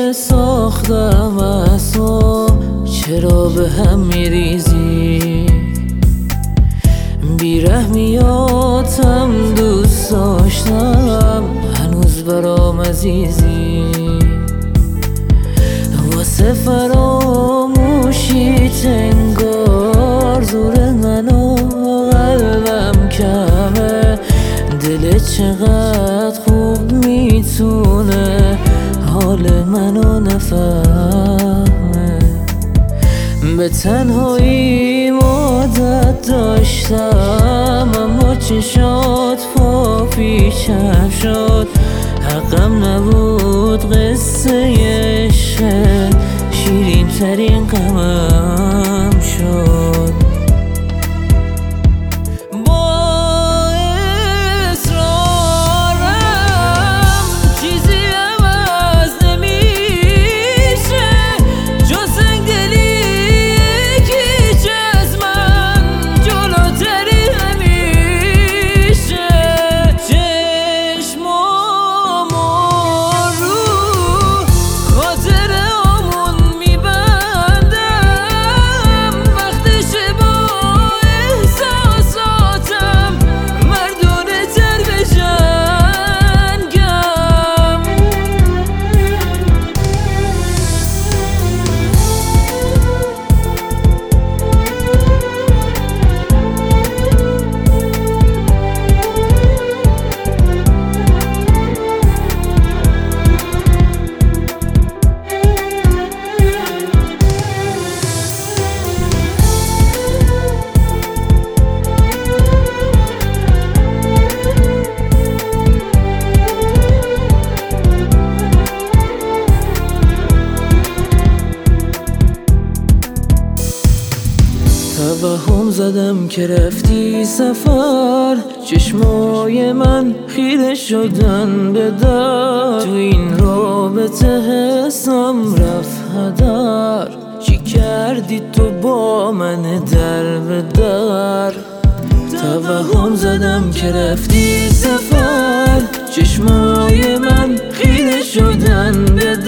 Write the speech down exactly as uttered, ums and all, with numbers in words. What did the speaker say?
ساختم از تو، چرا به هم میریزی؟ بیرحمیاتم دوست داشتم، هنوز برام عزیزی. واسه فراموشی انگار زور منو قلبم کمه. دلت چقدر خوب میتونه حال منو نفهمه. به تنهایی عادت داشتم، اما چشات پا پیشم شد. حقم نبود قصه عشقت، شیرین ترین غمم شد. توهم زدم که رفتی سفر، چشمای من خیره شدن به در. تو این رابطه حسم رفت هدر، چی کردی تو با من در به در؟ توهم زدم که رفتی سفر، چشمای من خیره شدن به